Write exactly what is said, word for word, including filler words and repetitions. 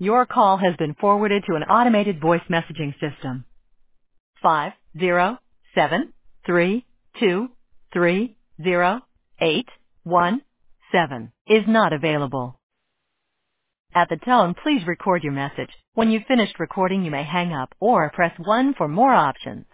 Your call has been forwarded to an automated voice messaging system. Five zero seven three two three zero eight one seven is not available. At the tone, please record your message. When you've finished recording, you may hang up or press one for more options.